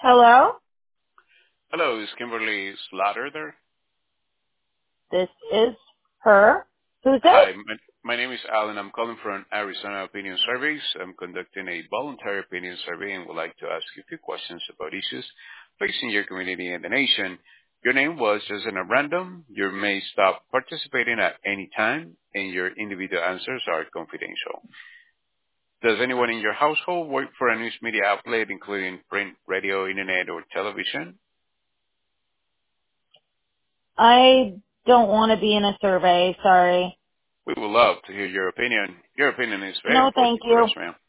Hello? Hello, is Kimberly Slaughter there? This is her. Who's this? Hi, my name is Alan. I'm calling from Arizona Opinion Surveys. I'm conducting a voluntary opinion survey and would like to ask you a few questions about issues facing your community and the nation. Your name was chosen at random. You may stop participating at any time, and your individual answers are confidential. Does anyone in your household work for a news media outlet, including print, radio, internet, or television? I don't want to be in a survey, sorry. We would love to hear your opinion. Your opinion is very No, thank important to us, you. ma'am.